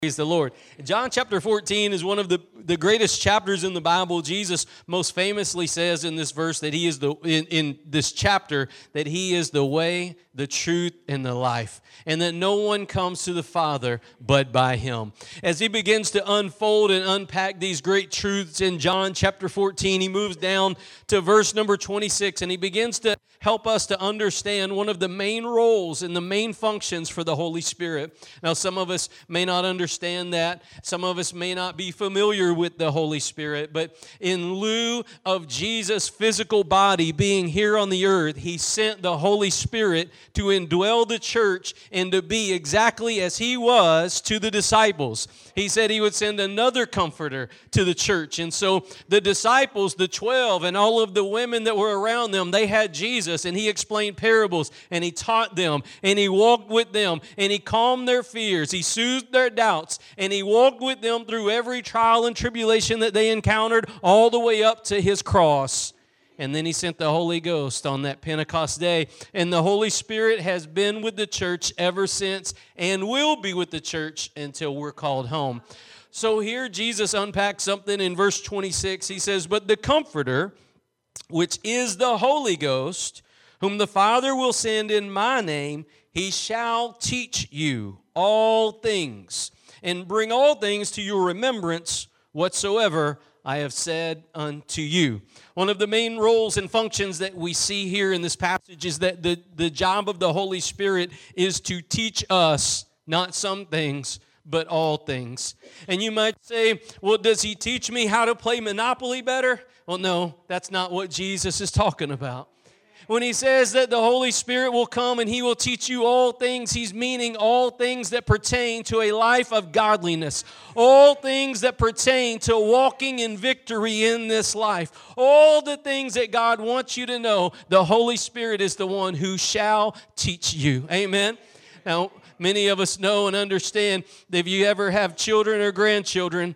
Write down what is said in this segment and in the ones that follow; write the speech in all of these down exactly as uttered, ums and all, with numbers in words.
Praise the Lord. John chapter fourteen is one of the, the greatest chapters in the Bible. Jesus most famously says in this verse that he is the in, in this chapter that he is the way, the truth, and the life, and that no one comes to the Father but by him. As he begins to unfold and unpack these great truths in John chapter fourteen, he moves down to verse number twenty-six, and he begins to help us to understand one of the main roles and the main functions for the Holy Spirit. Now, some of us may not understand that. Some of us may not be familiar with the Holy Spirit, but in lieu of Jesus' physical body being here on the earth, he sent the Holy Spirit to indwell the church and to be exactly as he was to the disciples. He said he would send another comforter to the church. And so the disciples, the twelve, and all of the women that were around them, they had Jesus, and he explained parables, and he taught them, and he walked with them, and he calmed their fears, he soothed their doubts, and he walked with them through every trial and tribulation that they encountered, all the way up to his cross. And then he sent the Holy Ghost on that Pentecost day. And the Holy Spirit has been with the church ever since and will be with the church until we're called home. So here Jesus unpacks something in verse twenty-six. He says, "But the Comforter, which is the Holy Ghost, whom the Father will send in my name, he shall teach you all things, and bring all things to your remembrance whatsoever I have said unto you." One of the main roles and functions that we see here in this passage is that the, the job of the Holy Spirit is to teach us not some things, but all things. And you might say, well, does he teach me how to play Monopoly better? Well, no, that's not what Jesus is talking about. When he says that the Holy Spirit will come and he will teach you all things, he's meaning all things that pertain to a life of godliness, all things that pertain to walking in victory in this life, all the things that God wants you to know, the Holy Spirit is the one who shall teach you. Amen? Now, many of us know and understand that if you ever have children or grandchildren,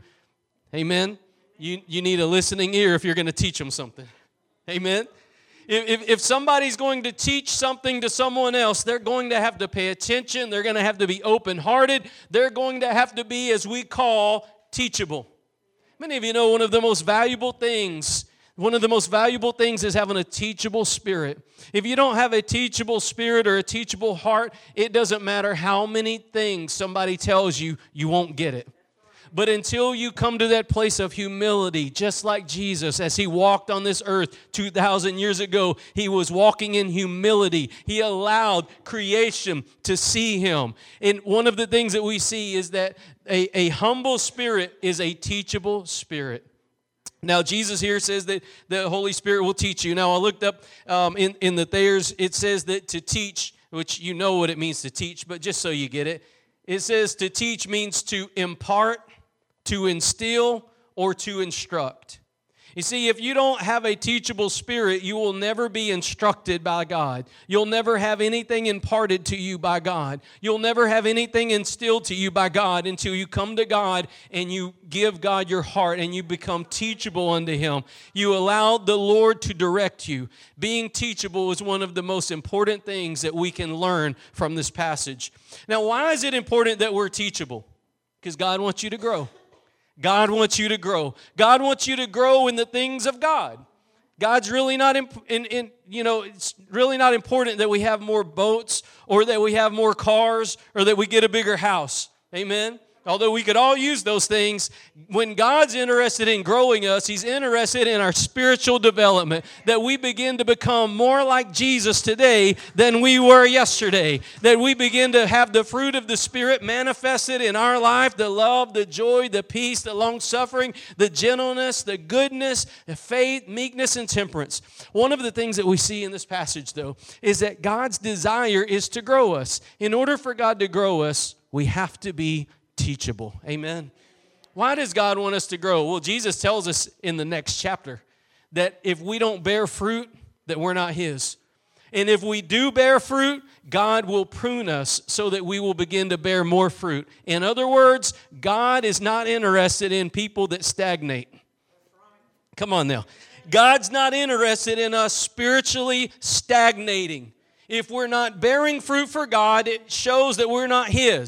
amen, you, you need a listening ear if you're going to teach them something. Amen? If, if somebody's going to teach something to someone else, they're going to have to pay attention. They're going to have to be open-hearted. They're going to have to be, as we call, teachable. Many of you know one of the most valuable things, one of the most valuable things is having a teachable spirit. If you don't have a teachable spirit or a teachable heart, it doesn't matter how many things somebody tells you, you won't get it. But until you come to that place of humility, just like Jesus, as he walked on this earth two thousand years ago, he was walking in humility. He allowed creation to see him. And one of the things that we see is that a, a humble spirit is a teachable spirit. Now, Jesus here says that the Holy Spirit will teach you. Now, I looked up um, in, in the Thayers, it says that to teach, which you know what it means to teach, but just so you get it, it says to teach means to impart, to instill, or to instruct. You see, if you don't have a teachable spirit, you will never be instructed by God. You'll never have anything imparted to you by God. You'll never have anything instilled to you by God until you come to God and you give God your heart and you become teachable unto him. You allow the Lord to direct you. Being teachable is one of the most important things that we can learn from this passage. Now, why is it important that we're teachable? Because God wants you to grow. God wants you to grow. God wants you to grow in the things of God. God's really not, in, in, in, you know, it's really not important that we have more boats or that we have more cars or that we get a bigger house. Amen? Although we could all use those things, when God's interested in growing us, he's interested in our spiritual development, that we begin to become more like Jesus today than we were yesterday, that we begin to have the fruit of the Spirit manifested in our life, the love, the joy, the peace, the long-suffering, the gentleness, the goodness, the faith, meekness, and temperance. One of the things that we see in this passage, though, is that God's desire is to grow us. In order for God to grow us, we have to be teachable. Amen. Why does God want us to grow? Well, Jesus tells us in the next chapter that if we don't bear fruit, that we're not his. And if we do bear fruit, God will prune us so that we will begin to bear more fruit. In other words, God is not interested in people that stagnate. Come on now. God's not interested in us spiritually stagnating. If we're not bearing fruit for God, it shows that we're not his.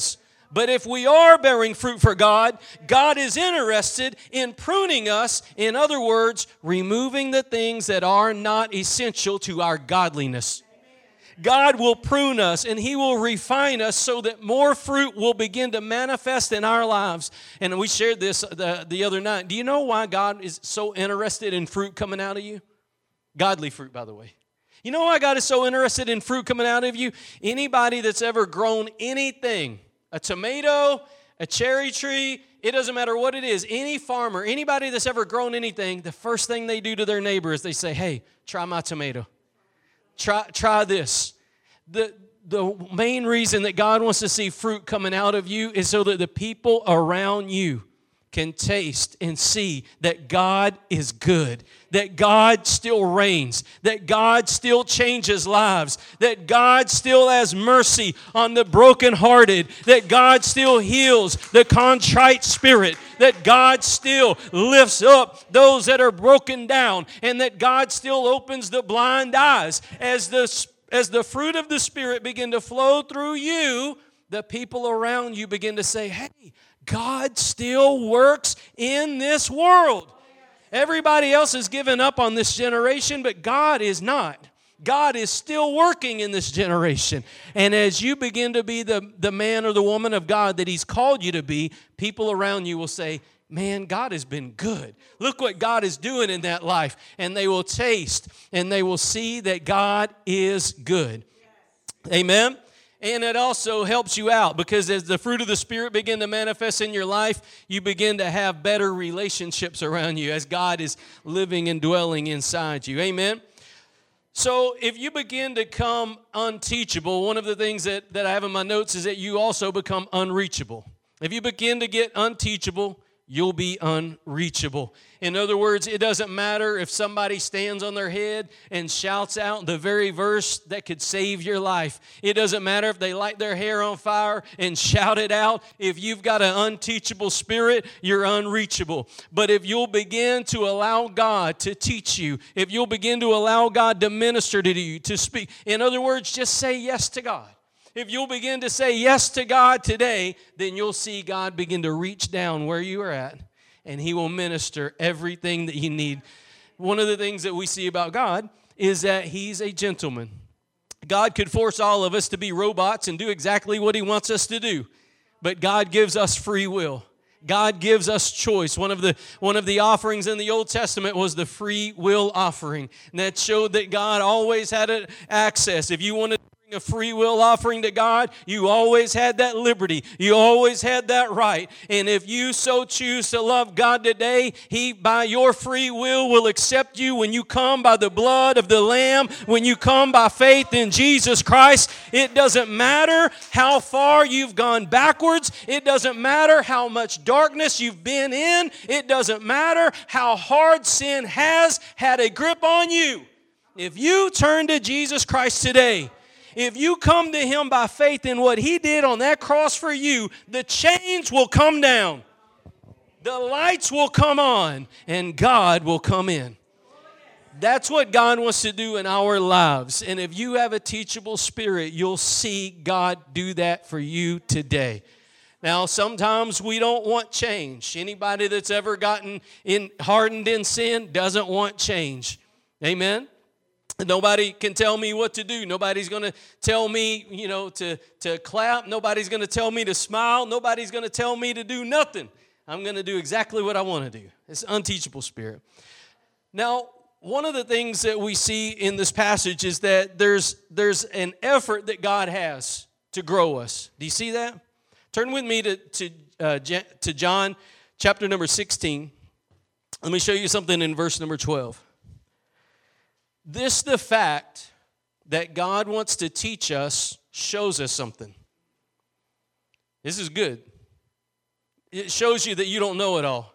But if we are bearing fruit for God, God is interested in pruning us. In other words, removing the things that are not essential to our godliness. God will prune us and He will refine us so that more fruit will begin to manifest in our lives. And we shared this the, the other night. Do you know why God is so interested in fruit coming out of you? Godly fruit, by the way. You know why God is so interested in fruit coming out of you? Anybody that's ever grown anything, a tomato, a cherry tree, it doesn't matter what it is. Any farmer, anybody that's ever grown anything, the first thing they do to their neighbor is they say, hey, try my tomato. Try, try this. The, the main reason that God wants to see fruit coming out of you is so that the people around you can taste and see that God is good, that God still reigns, that God still changes lives, that God still has mercy on the brokenhearted, that God still heals the contrite spirit, that God still lifts up those that are broken down, and that God still opens the blind eyes. As the, as the fruit of the Spirit begin to flow through you, the people around you begin to say, hey, God still works in this world. Everybody else has given up on this generation, but God is not. God is still working in this generation. And as you begin to be the, the man or the woman of God that He's called you to be, people around you will say, man, God has been good. Look what God is doing in that life. And they will taste and they will see that God is good. Amen? And it also helps you out because as the fruit of the Spirit begin to manifest in your life, you begin to have better relationships around you as God is living and dwelling inside you. Amen? So if you begin to come unteachable, one of the things that, that I have in my notes is that you also become unreachable. If you begin to get unteachable, you'll be unreachable. In other words, it doesn't matter if somebody stands on their head and shouts out the very verse that could save your life. It doesn't matter if they light their hair on fire and shout it out. If you've got an unteachable spirit, you're unreachable. But if you'll begin to allow God to teach you, if you'll begin to allow God to minister to you, to speak, in other words, just say yes to God. If you'll begin to say yes to God today, then you'll see God begin to reach down where you are at, and He will minister everything that you need. One of the things that we see about God is that He's a gentleman. God could force all of us to be robots and do exactly what He wants us to do, but God gives us free will. God gives us choice. One of the one of the offerings in the Old Testament was the free will offering, and that showed that God always had access. If you wanted a free will offering to God, you always had that liberty. You always had that right. And if you so choose to love God today, He, by your free will, will accept you when you come by the blood of the Lamb, when you come by faith in Jesus Christ. It doesn't matter how far you've gone backwards. It doesn't matter how much darkness you've been in. It doesn't matter how hard sin has had a grip on you. If you turn to Jesus Christ today, if you come to Him by faith in what He did on that cross for you, the chains will come down, the lights will come on, and God will come in. That's what God wants to do in our lives. And if you have a teachable spirit, you'll see God do that for you today. Now, sometimes we don't want change. Anybody that's ever gotten in, hardened in sin doesn't want change. Amen? Nobody can tell me what to do. Nobody's going to tell me, you know, to, to clap. Nobody's going to tell me to smile. Nobody's going to tell me to do nothing. I'm going to do exactly what I want to do. It's an unteachable spirit. Now, one of the things that we see in this passage is that there's, there's an effort that God has to grow us. Do you see that? Turn with me to, to, uh, to John chapter number sixteen. Let me show you something in verse number twelve. This, the fact that God wants to teach us, shows us something. This is good. It shows you that you don't know it all.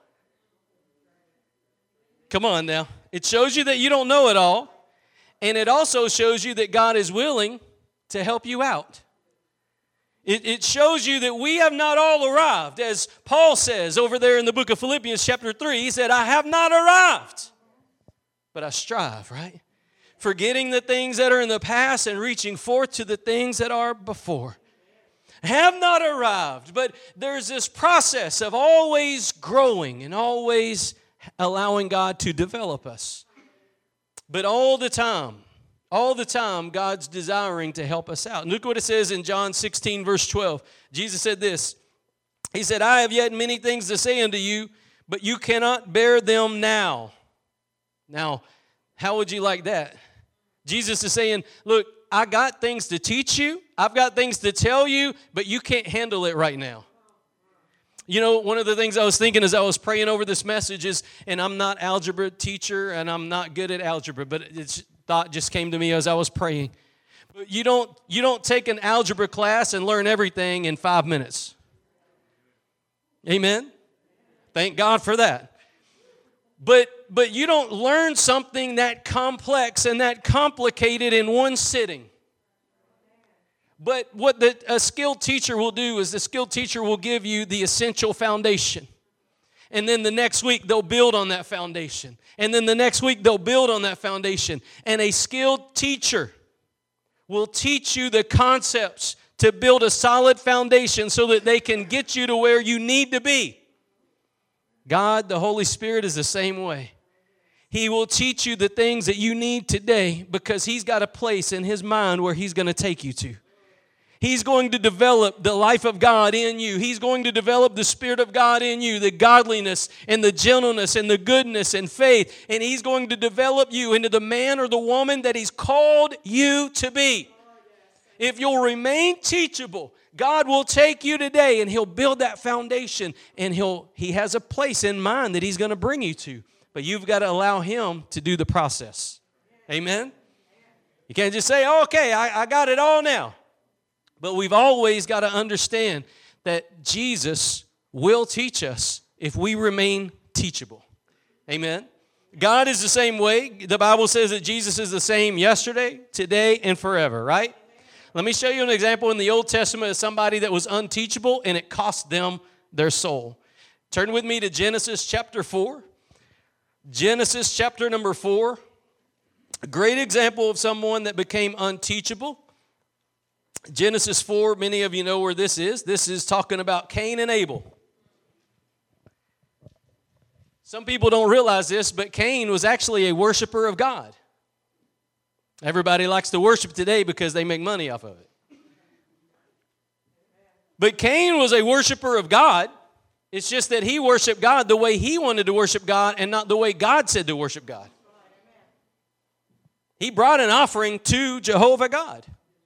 Come on now. It shows you that you don't know it all. And it also shows you that God is willing to help you out. It, it shows you that we have not all arrived. As Paul says over there in the book of Philippians chapter three, he said, I have not arrived, but I strive, right? Forgetting the things that are in the past and reaching forth to the things that are before. have not arrived. But there's this process of always growing and always allowing God to develop us. But all the time, all the time, God's desiring to help us out. And look what it says in John sixteen, verse twelve. Jesus said this. He said, I have yet many things to say unto you, but you cannot bear them now. Now, how would you like that? Jesus is saying, look, I got things to teach you. I've got things to tell you, but you can't handle it right now. You know, one of the things I was thinking as I was praying over this message is, and I'm not algebra teacher, and I'm not good at algebra, but it's thought just came to me as I was praying. But you don't, you don't take an algebra class and learn everything in five minutes. Amen? Thank God for that. But but you don't learn something that complex and that complicated in one sitting. But what the, a skilled teacher will do is the skilled teacher will give you the essential foundation. And then the next week they'll build on that foundation. And then the next week they'll build on that foundation. And a skilled teacher will teach you the concepts to build a solid foundation so that they can get you to where you need to be. God, the Holy Spirit, is the same way. He will teach you the things that you need today because He's got a place in His mind where He's going to take you to. He's going to develop the life of God in you. He's going to develop the Spirit of God in you, the godliness and the gentleness and the goodness and faith. And He's going to develop you into the man or the woman that He's called you to be. If you'll remain teachable, God will take you today and He'll build that foundation, and He'll He has a place in mind that He's going to bring you to. But you've got to allow Him to do the process. Amen? You can't just say, oh, okay, I, I got it all now. But we've always got to understand that Jesus will teach us if we remain teachable. Amen? God is the same way. The Bible says that Jesus is the same yesterday, today, and forever, right? Let me show you an example in the Old Testament of somebody that was unteachable and it cost them their soul. Turn with me to Genesis chapter four. Genesis chapter number four. A great example of someone that became unteachable. Genesis four, many of you know where this is. This is talking about Cain and Abel. Some people don't realize this, but Cain was actually a worshiper of God. Everybody likes to worship today because they make money off of it. But Cain was a worshiper of God. It's just that he worshiped God the way he wanted to worship God and not the way God said to worship God. He brought an offering to Jehovah God.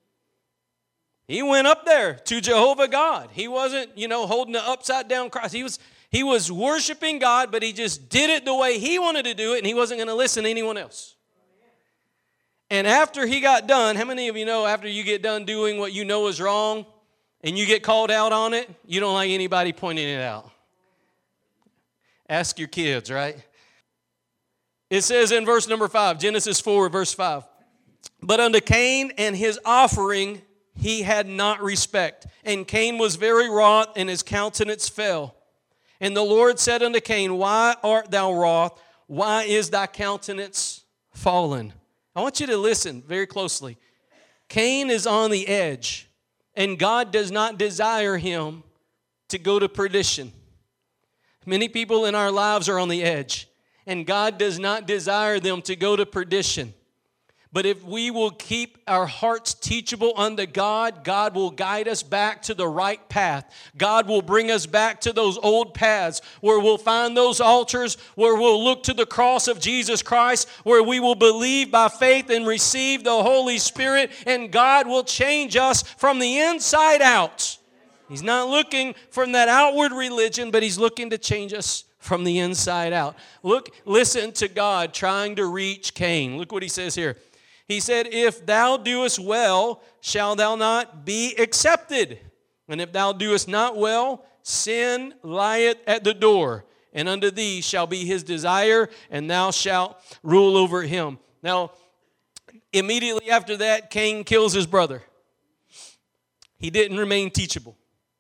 He went up there to Jehovah God. He wasn't, you know, holding an upside down cross. He was, he was worshiping God, but he just did it the way he wanted to do it, and he wasn't going to listen to anyone else. And after he got done, how many of you know after you get done doing what you know is wrong and you get called out on it, you don't like anybody pointing it out? Ask your kids, right? It says in verse number five, Genesis four, verse five, but unto Cain and his offering he had not respect. And Cain was very wroth, and his countenance fell. And the Lord said unto Cain, why art thou wroth? Why is thy countenance fallen? I want you to listen very closely. Cain is on the edge, and God does not desire him to go to perdition. Many people in our lives are on the edge, and God does not desire them to go to perdition. But if we will keep our hearts teachable unto God, God will guide us back to the right path. God will bring us back to those old paths where we'll find those altars, where we'll look to the cross of Jesus Christ, where we will believe by faith and receive the Holy Spirit, and God will change us from the inside out. He's not looking from that outward religion, but He's looking to change us from the inside out. Look, listen to God trying to reach Cain. Look what He says here. He said, if thou doest well, shall thou not be accepted? And if thou doest not well, sin lieth at the door, and unto thee shall be his desire, and thou shalt rule over him. Now, immediately after that, Cain kills his brother. He didn't remain teachable.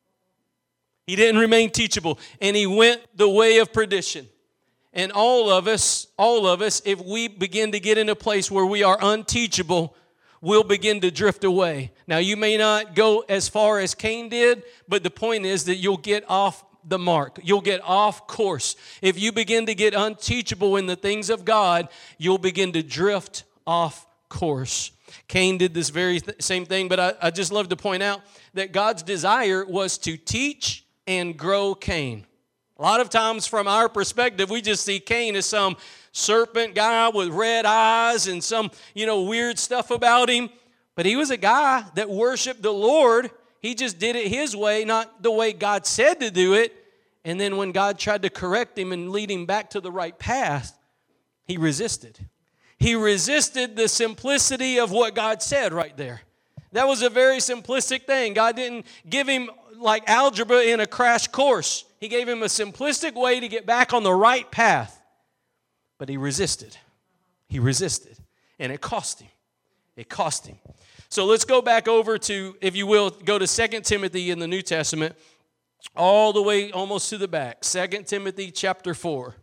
He didn't remain teachable, and he went the way of perdition. And all of us, all of us, if we begin to get in a place where we are unteachable, will begin to drift away. Now, you may not go as far as Cain did, but the point is that you'll get off the mark. You'll get off course. If you begin to get unteachable in the things of God, you'll begin to drift off course. Cain did this very th- same thing, but I, I just love to point out that God's desire was to teach and grow Cain. A lot of times from our perspective, we just see Cain as some serpent guy with red eyes and some, you know, weird stuff about him. But he was a guy that worshiped the Lord. He just did it his way, not the way God said to do it. And then when God tried to correct him and lead him back to the right path, he resisted. He resisted the simplicity of what God said right there. That was a very simplistic thing. God didn't give him like algebra in a crash course. He gave him a simplistic way to get back on the right path. But he resisted. He resisted. And it cost him. It cost him. So let's go back over to, if you will, go to Second Timothy in the New Testament, all the way almost to the back. Second Timothy chapter four.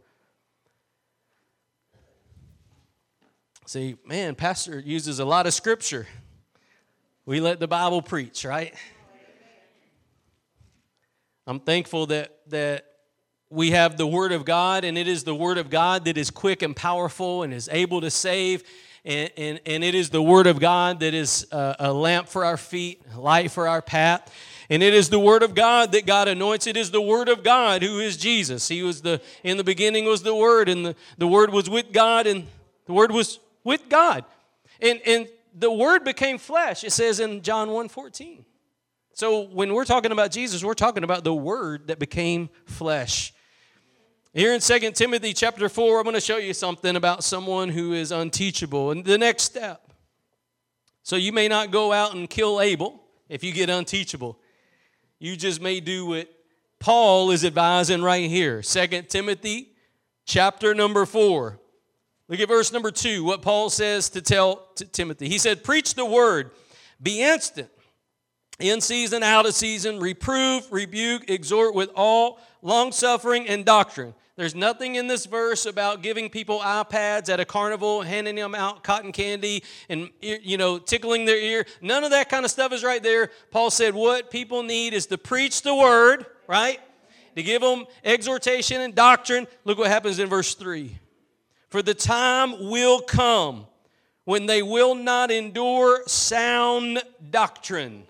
See, man, pastor uses a lot of scripture. We let the Bible preach, right? I'm thankful that that we have the Word of God, and it is the Word of God that is quick and powerful and is able to save. And, and, and it is the Word of God that is a, a lamp for our feet, a light for our path. And it is the Word of God that God anoints. It is the Word of God who is Jesus. He was the, in the beginning was the Word, and the, the Word was with God, and the Word was with God. And, and the Word became flesh, it says in John one fourteen. So when we're talking about Jesus, we're talking about the Word that became flesh. Here in Second Timothy chapter four, I'm going to show you something about someone who is unteachable. And the next step. So you may not go out and kill Abel if you get unteachable. You just may do what Paul is advising right here. Second Timothy chapter number four. Look at verse number two, what Paul says to tell to Timothy. He said, preach the word, be instant, in season, out of season, reprove, rebuke, exhort with all long-suffering and doctrine. There's nothing in this verse about giving people iPads at a carnival, handing them out cotton candy and, you know, tickling their ear. None of that kind of stuff is right there. Paul said what people need is to preach the word, right? To give them exhortation and doctrine. Look what happens in verse three. For the time will come when they will not endure sound doctrine.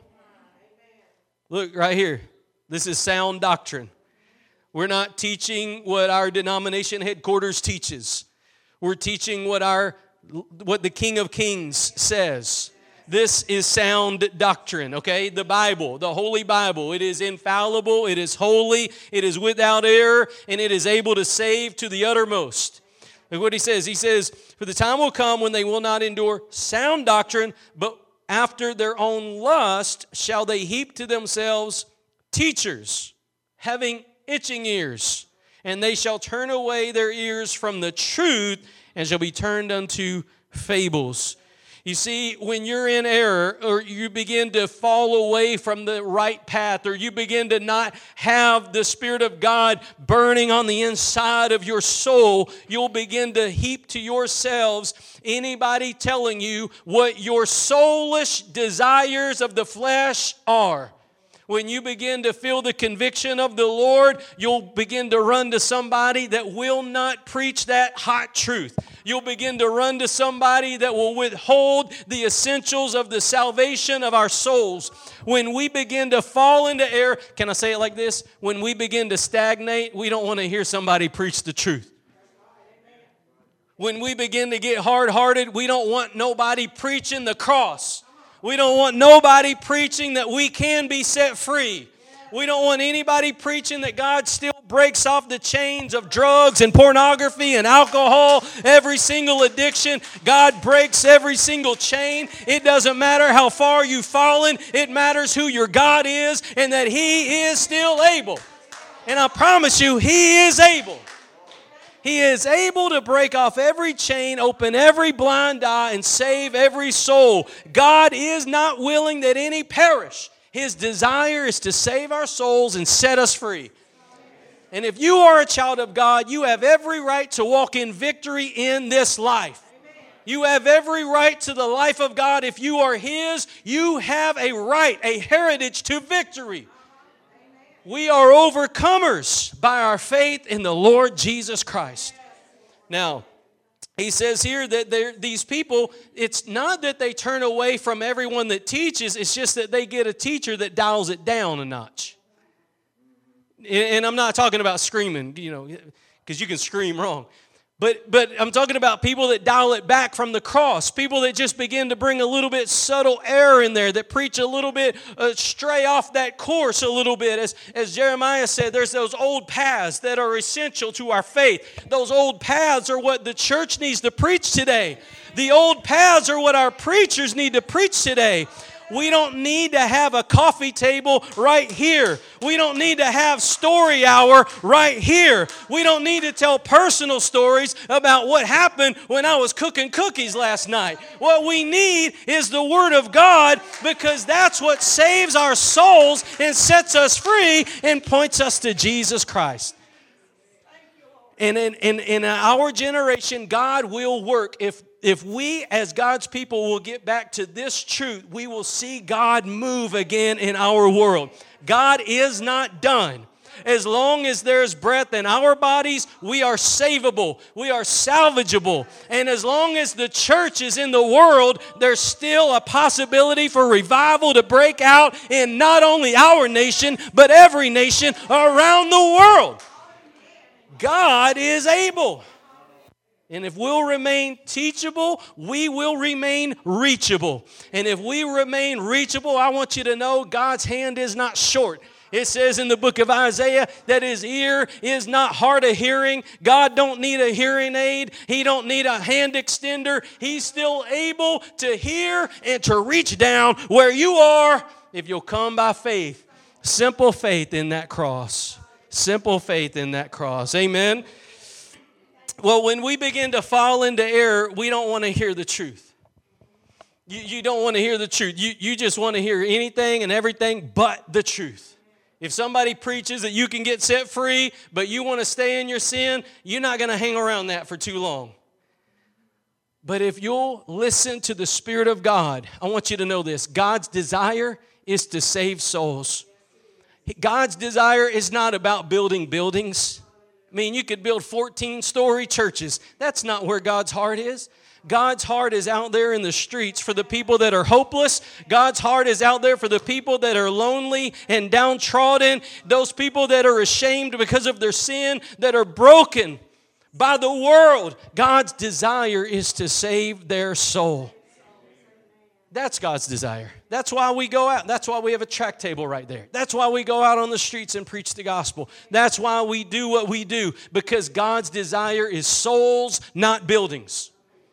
Look right here. This is sound doctrine. We're not teaching what our denomination headquarters teaches. We're teaching what our what the King of Kings says. This is sound doctrine, okay? The Bible, the Holy Bible. It is infallible, it is holy, it is without error, and it is able to save to the uttermost. Look what he says. He says, for the time will come when they will not endure sound doctrine, but after their own lust shall they heap to themselves teachers, having itching ears, and they shall turn away their ears from the truth and shall be turned unto fables. You see, when you're in error or you begin to fall away from the right path or you begin to not have the Spirit of God burning on the inside of your soul, you'll begin to heap to yourselves anybody telling you what your soulish desires of the flesh are. When you begin to feel the conviction of the Lord, you'll begin to run to somebody that will not preach that hot truth. You'll begin to run to somebody that will withhold the essentials of the salvation of our souls. When we begin to fall into error, can I say it like this? When we begin to stagnate, we don't want to hear somebody preach the truth. When we begin to get hard-hearted, we don't want nobody preaching the cross. We don't want nobody preaching that we can be set free. We don't want anybody preaching that God still breaks off the chains of drugs and pornography and alcohol, every single addiction. God breaks every single chain. It doesn't matter how far you've fallen. It matters who your God is and that He is still able. And I promise you, He is able. He is able to break off every chain, open every blind eye, and save every soul. God is not willing that any perish. His desire is to save our souls and set us free. And if you are a child of God, you have every right to walk in victory in this life. You have every right to the life of God. If you are His, you have a right, a heritage to victory. We are overcomers by our faith in the Lord Jesus Christ. Now, he says here that these people, it's not that they turn away from everyone that teaches, it's just that they get a teacher that dials it down a notch. And I'm not talking about screaming, you know, because you can scream wrong. But but I'm talking about people that dial it back from the cross, people that just begin to bring a little bit subtle error in there, that preach a little bit, uh, stray off that course a little bit. As, as Jeremiah said, there's those old paths that are essential to our faith. Those old paths are what the church needs to preach today. The old paths are what our preachers need to preach today. We don't need to have a coffee table right here. We don't need to have story hour right here. We don't need to tell personal stories about what happened when I was cooking cookies last night. What we need is the Word of God, because that's what saves our souls and sets us free and points us to Jesus Christ. And in, in, in our generation, God will work. If If we as God's people will get back to this truth, we will see God move again in our world. God is not done. As long as there's breath in our bodies, we are savable. We are salvageable. And as long as the church is in the world, there's still a possibility for revival to break out in not only our nation, but every nation around the world. God is able. And if we'll remain teachable, we will remain reachable. And if we remain reachable, I want you to know God's hand is not short. It says in the book of Isaiah that His ear is not hard of hearing. God don't need a hearing aid. He don't need a hand extender. He's still able to hear and to reach down where you are if you'll come by faith. Simple faith in that cross. Simple faith in that cross. Amen. Well, when we begin to fall into error, we don't want to hear the truth. You, you don't want to hear the truth. You, you just want to hear anything and everything but the truth. If somebody preaches that you can get set free, but you want to stay in your sin, you're not going to hang around that for too long. But if you'll listen to the Spirit of God, I want you to know this. God's desire is to save souls. God's desire is not about building buildings. I mean, you could build fourteen-story churches. That's not where God's heart is. God's heart is out there in the streets for the people that are hopeless. God's heart is out there for the people that are lonely and downtrodden. Those people that are ashamed because of their sin, that are broken by the world. God's desire is to save their soul. That's God's desire. That's why we go out. That's why we have a tract table right there. That's why we go out on the streets and preach the gospel. That's why we do what we do, because God's desire is souls, not buildings.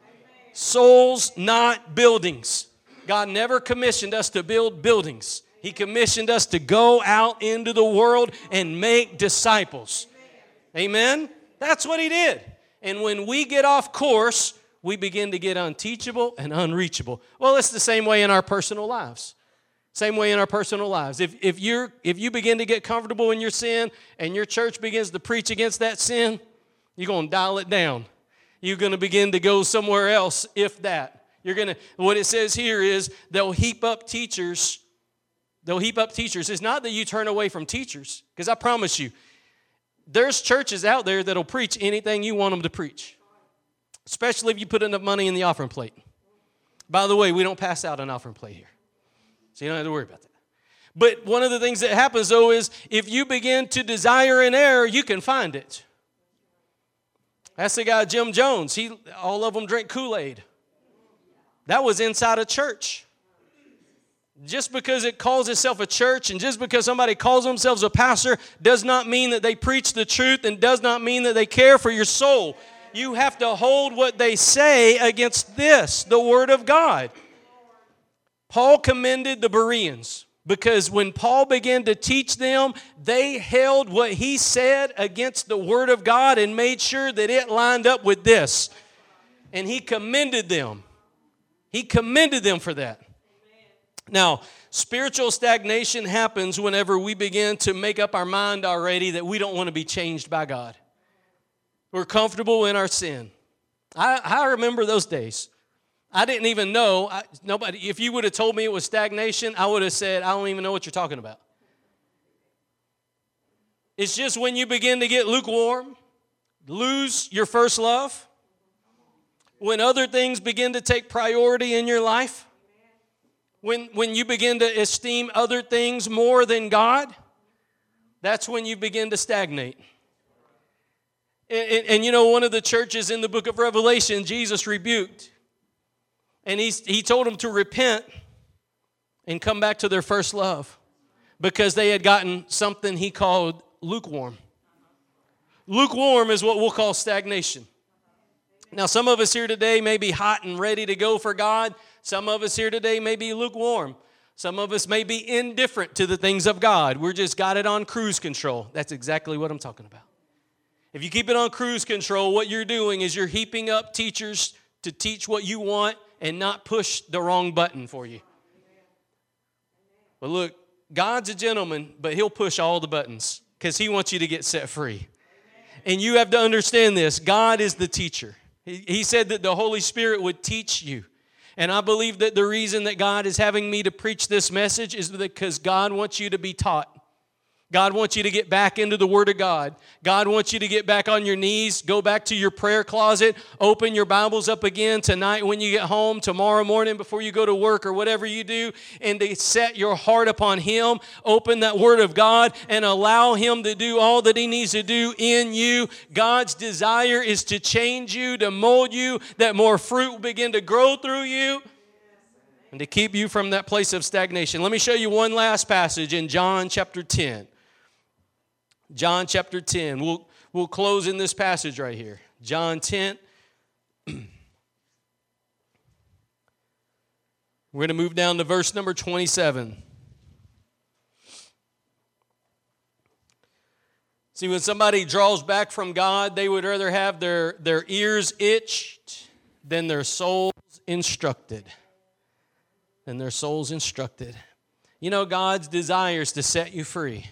Souls, not buildings. God never commissioned us to build buildings. He commissioned us to go out into the world and make disciples. Amen? That's what He did. And when we get off course, we begin to get unteachable and unreachable. Well, it's the same way in our personal lives. Same way in our personal lives. If, if, you're, if you begin to get comfortable in your sin and your church begins to preach against that sin, you're going to dial it down. You're going to begin to go somewhere else, if that. You're going to, what it says here is they'll heap up teachers. They'll heap up teachers. It's not that you turn away from teachers, because I promise you, there's churches out there that'll preach anything you want them to preach. Especially if you put enough money in the offering plate. By the way, we don't pass out an offering plate here. So you don't have to worry about that. But one of the things that happens, though, is if you begin to desire an error, you can find it. That's the guy, Jim Jones. He, all of them drink Kool-Aid. That was inside a church. Just because it calls itself a church and just because somebody calls themselves a pastor does not mean that they preach the truth and does not mean that they care for your soul. You have to hold what they say against this, the Word of God. Paul commended the Bereans because when Paul began to teach them, they held what he said against the Word of God and made sure that it lined up with this. And he commended them. He commended them for that. Now, spiritual stagnation happens whenever we begin to make up our mind already that we don't want to be changed by God. We're comfortable in our sin. I, I remember those days. I didn't even know. I, nobody. If you would have told me it was stagnation, I would have said, I don't even know what you're talking about. It's just when you begin to get lukewarm, lose your first love, when other things begin to take priority in your life, when, when you begin to esteem other things more than God, that's when you begin to stagnate. And, and, and you know, one of the churches in the book of Revelation, Jesus rebuked. And he, he told them to repent and come back to their first love because they had gotten something he called lukewarm. Lukewarm is what we'll call stagnation. Now, some of us here today may be hot and ready to go for God. Some of us here today may be lukewarm. Some of us may be indifferent to the things of God. We're just got it on cruise control. That's exactly what I'm talking about. If you keep it on cruise control, what you're doing is you're heaping up teachers to teach what you want and not push the wrong button for you. But look, God's a gentleman, but he'll push all the buttons because he wants you to get set free. And you have to understand this. God is the teacher. He, he said that the Holy Spirit would teach you. And I believe that the reason that God is having me to preach this message is because God wants you to be taught. God wants you to get back into the Word of God. God wants you to get back on your knees, go back to your prayer closet, open your Bibles up again tonight when you get home, tomorrow morning before you go to work or whatever you do, and to set your heart upon Him, open that Word of God, and allow Him to do all that He needs to do in you. God's desire is to change you, to mold you, that more fruit will begin to grow through you, and to keep you from that place of stagnation. Let me show you one last passage in John chapter ten. John chapter ten. We'll, we'll close in this passage right here. John ten. We're going to move down to verse number twenty-seven. See, when somebody draws back from God, they would rather have their, their ears itched than their souls instructed. Than their souls instructed. You know, God's desire is to set you free.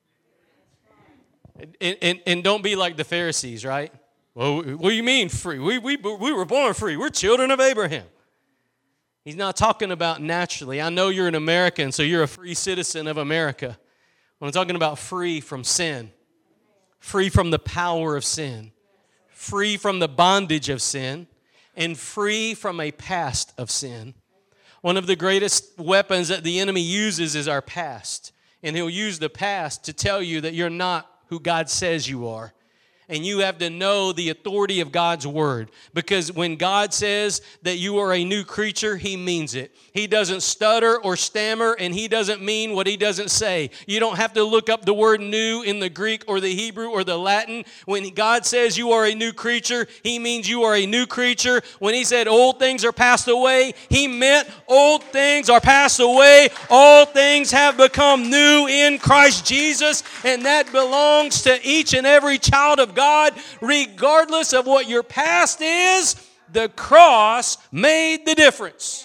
And, and, and don't be like the Pharisees, right? Well, what do you mean free? We, we, we were born free. We're children of Abraham. He's not talking about naturally. I know you're an American, so you're a free citizen of America. I'm talking about free from sin, free from the power of sin, free from the bondage of sin, and free from a past of sin. One of the greatest weapons that the enemy uses is our past. And he'll use the past to tell you that you're not who God says you are. And you have to know the authority of God's word. Because when God says that you are a new creature, He means it. He doesn't stutter or stammer, and He doesn't mean what He doesn't say. You don't have to look up the word new in the Greek or the Hebrew or the Latin. When God says you are a new creature, He means you are a new creature. When He said old things are passed away, He meant old things are passed away. All things have become new in Christ Jesus, and that belongs to each and every child of God. God, regardless of what your past is, the cross made the difference.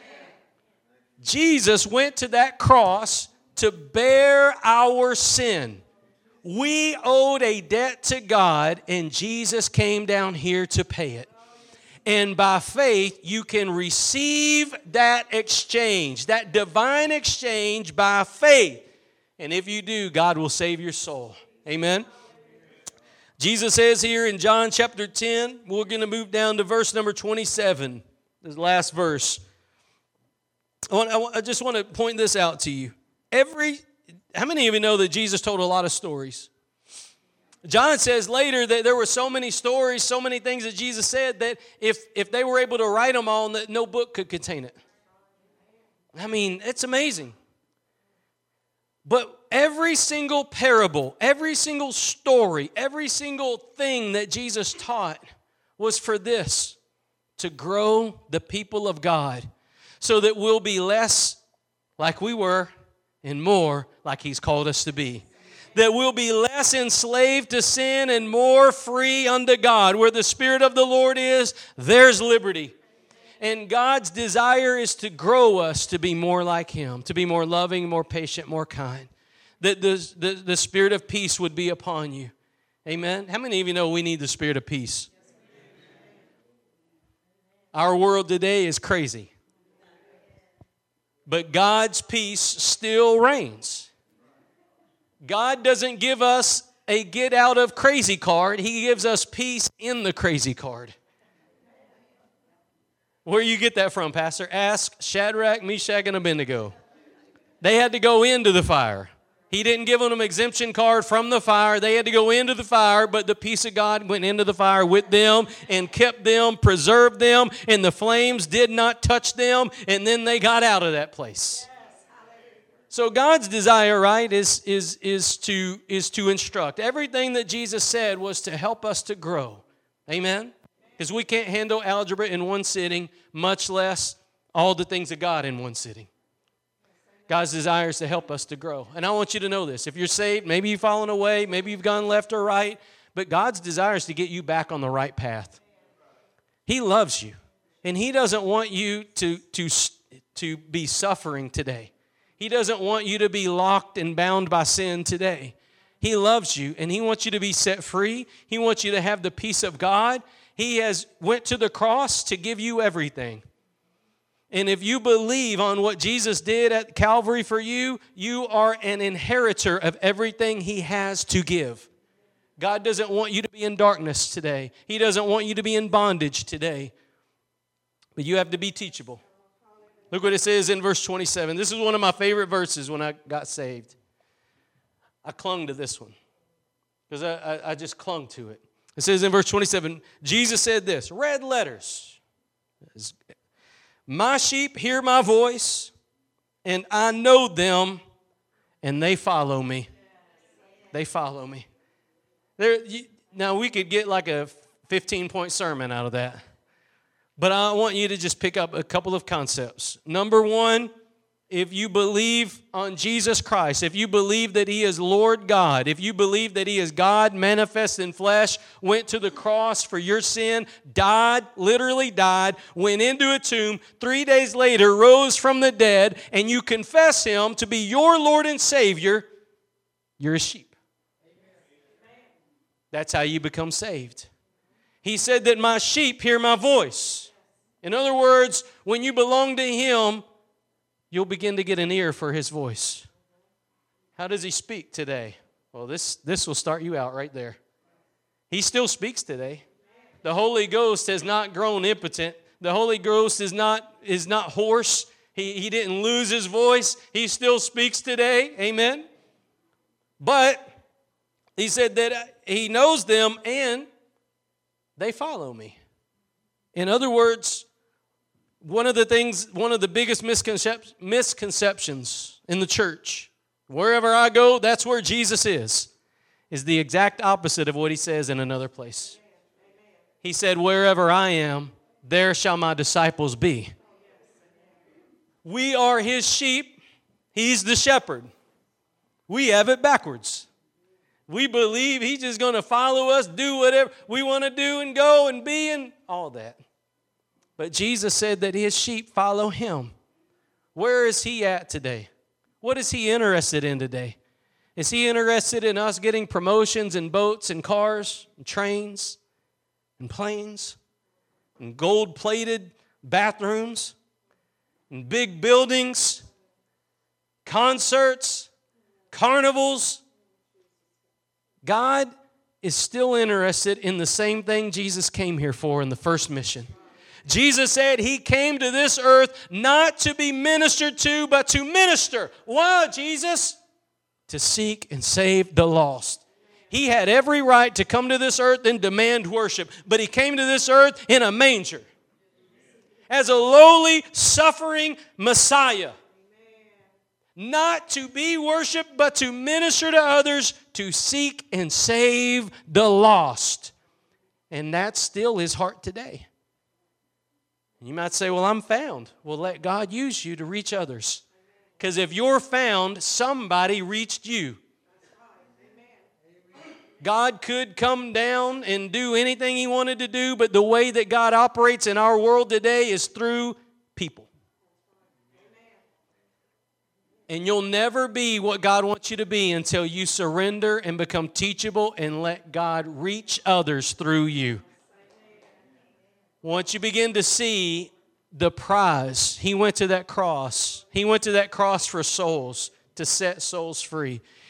Jesus went to that cross to bear our sin. We owed a debt to God, and Jesus came down here to pay it. And by faith, you can receive that exchange, that divine exchange by faith. And if you do, God will save your soul. Amen. Jesus says here in John chapter ten, we're going to move down to verse number twenty-seven, this last verse. I, want, I, want, I just want to point this out to you. Every, how many of you know that Jesus told a lot of stories? John says later that there were so many stories, so many things that Jesus said that if, if they were able to write them all, that no book could contain it. I mean, it's amazing. But every single parable, every single story, every single thing that Jesus taught was for this, to grow the people of God so that we'll be less like we were and more like He's called us to be. That we'll be less enslaved to sin and more free unto God. Where the Spirit of the Lord is, there's liberty. And God's desire is to grow us to be more like Him, to be more loving, more patient, more kind. That the, the, the Spirit of peace would be upon you. Amen? How many of you know we need the Spirit of peace? Our world today is crazy. But God's peace still reigns. God doesn't give us a get out of crazy card. He gives us peace in the crazy card. Where you get that from, Pastor? Ask Shadrach, Meshach, and Abednego. They had to go into the fire. He didn't give them an exemption card from the fire. They had to go into the fire, but the peace of God went into the fire with them and kept them, preserved them, and the flames did not touch them, and then they got out of that place. So God's desire, right, is, is, is, to, is to instruct. Everything that Jesus said was to help us to grow. Amen? Because we can't handle algebra in one sitting, much less all the things of God in one sitting. God's desire is to help us to grow. And I want you to know this. If you're saved, maybe you've fallen away, maybe you've gone left or right, but God's desire is to get you back on the right path. He loves you, and He doesn't want you to, to, to be suffering today. He doesn't want you to be locked and bound by sin today. He loves you, and He wants you to be set free. He wants you to have the peace of God. He has went to the cross to give you everything. And if you believe on what Jesus did at Calvary for you, you are an inheritor of everything He has to give. God doesn't want you to be in darkness today. He doesn't want you to be in bondage today. But you have to be teachable. Look what it says in verse twenty-seven. This is one of my favorite verses when I got saved. I clung to this one because I, I, I just clung to it. It says in verse twenty-seven, Jesus said this, red letters. My sheep hear my voice, and I know them, and they follow me. They follow me. There, you, now, we could get like a fifteen-point sermon out of that. But I want you to just pick up a couple of concepts. Number one, if you believe on Jesus Christ, if you believe that He is Lord God, if you believe that He is God manifest in flesh, went to the cross for your sin, died, literally died, went into a tomb, three days later rose from the dead, and you confess Him to be your Lord and Savior, you're a sheep. That's how you become saved. He said that my sheep hear my voice. In other words, when you belong to Him, you'll begin to get an ear for His voice. How does He speak today? Well, this, this will start you out right there. He still speaks today. The Holy Ghost has not grown impotent. The Holy Ghost is not, is not hoarse. He, he didn't lose His voice. He still speaks today. Amen? But He said that He knows them and they follow me. In other words, one of the things, one of the biggest misconcep- misconceptions in the church, wherever I go, that's where Jesus is, is the exact opposite of what He says in another place. He said, wherever I am, there shall my disciples be. We are His sheep. He's the shepherd. We have it backwards. We believe He's just going to follow us, do whatever we want to do and go and be and all that. But Jesus said that His sheep follow Him. Where is He at today? What is He interested in today? Is He interested in us getting promotions and boats and cars and trains and planes and gold-plated bathrooms and big buildings, concerts, carnivals? God is still interested in the same thing Jesus came here for in the first mission. Jesus said He came to this earth not to be ministered to, but to minister. Why, Jesus? To seek and save the lost. He had every right to come to this earth and demand worship, but He came to this earth in a manger as a lowly, suffering Messiah. Not to be worshiped, but to minister to others, to seek and save the lost. And that's still His heart today. You might say, well, I'm found. Well, let God use you to reach others. Because if you're found, somebody reached you. God could come down and do anything He wanted to do, but the way that God operates in our world today is through people. And you'll never be what God wants you to be until you surrender and become teachable and let God reach others through you. Once you begin to see the prize, he went to that cross. He went to that cross for souls, to set souls free.